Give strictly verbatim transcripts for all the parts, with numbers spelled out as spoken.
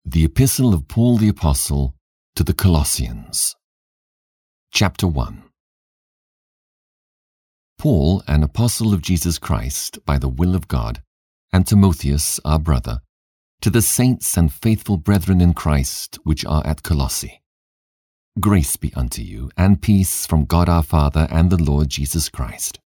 The Epistle of Paul the Apostle to the Colossians. Chapter one. Paul, an apostle of Jesus Christ by the will of God, and Timotheus, our brother, to the saints and faithful brethren in Christ which are at Colossae. Grace be unto you, and peace from God our Father and the Lord Jesus Christ.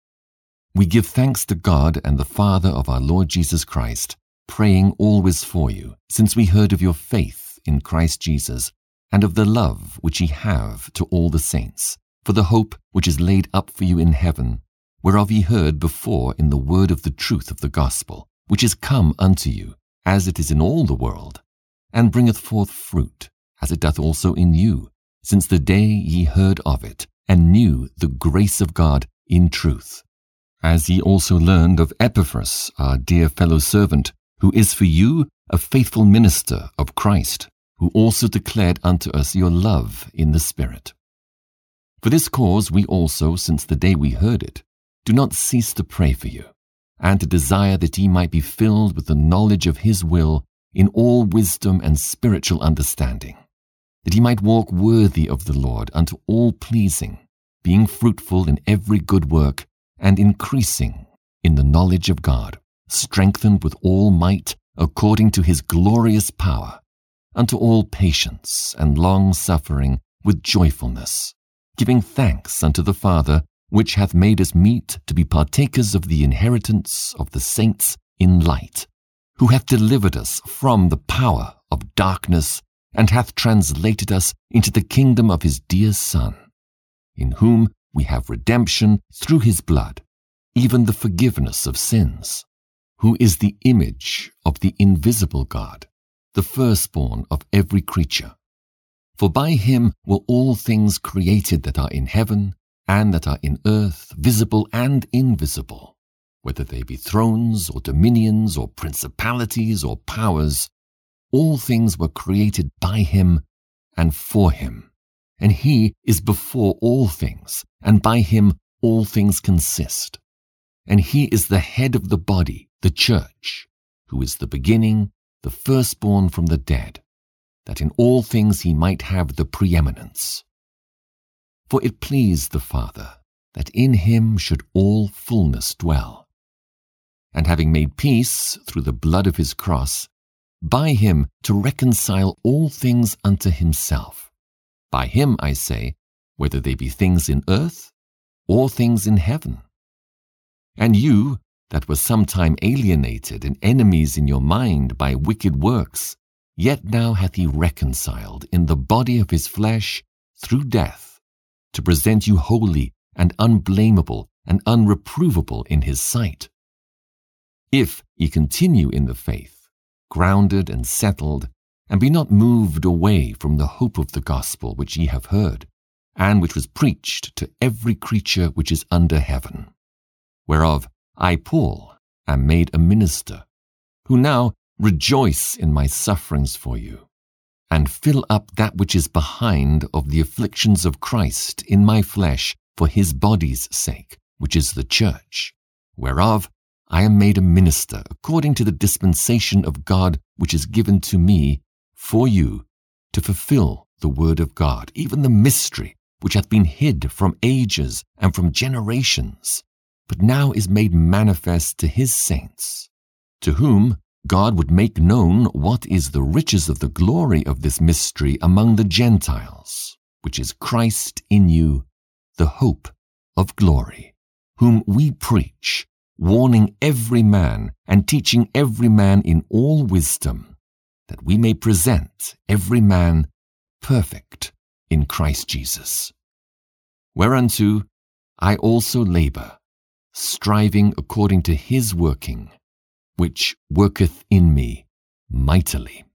We give thanks to God and the Father of our Lord Jesus Christ, praying always for you, since we heard of your faith in Christ Jesus, and of the love which ye have to all the saints, for the hope which is laid up for you in heaven, whereof ye heard before in the word of the truth of the gospel, which is come unto you, as it is in all the world, and bringeth forth fruit, as it doth also in you, since the day ye heard of it, and knew the grace of God in truth. As ye also learned of Epaphras, our dear fellow servant, who is for you a faithful minister of Christ, who also declared unto us your love in the Spirit. For this cause we also, since the day we heard it, do not cease to pray for you, and to desire that ye might be filled with the knowledge of his will in all wisdom and spiritual understanding, that ye might walk worthy of the Lord unto all pleasing, being fruitful in every good work, and increasing in the knowledge of God, strengthened with all might according to his glorious power, unto all patience and long-suffering with joyfulness, giving thanks unto the Father, which hath made us meet to be partakers of the inheritance of the saints in light, who hath delivered us from the power of darkness, and hath translated us into the kingdom of his dear Son, in whom we have redemption through his blood, even the forgiveness of sins, who is the image of the invisible God, the firstborn of every creature. For by him were all things created that are in heaven and that are in earth, visible and invisible, whether they be thrones or dominions or principalities or powers. All things were created by him and for him. And he is before all things, and by him all things consist. And he is the head of the body, the church, who is the beginning, the firstborn from the dead, that in all things he might have the preeminence. For it pleased the Father that in him should all fullness dwell. And having made peace through the blood of his cross, by him to reconcile all things unto himself. By him, I say, whether they be things in earth or things in heaven. And you, that were sometime alienated and enemies in your mind by wicked works, yet now hath he reconciled in the body of his flesh through death, to present you holy and unblameable and unreprovable in his sight. If ye continue in the faith, grounded and settled, and be not moved away from the hope of the gospel which ye have heard, and which was preached to every creature which is under heaven, whereof I, Paul, am made a minister, who now rejoice in my sufferings for you, and fill up that which is behind of the afflictions of Christ in my flesh for his body's sake, which is the church, whereof I am made a minister according to the dispensation of God which is given to me for you to fulfill the word of God, even the mystery which hath been hid from ages and from generations, but now is made manifest to his saints, to whom God would make known what is the riches of the glory of this mystery among the Gentiles, which is Christ in you, the hope of glory, whom we preach, warning every man and teaching every man in all wisdom, that we may present every man perfect in Christ Jesus. Whereunto I also labor, striving according to his working, which worketh in me mightily.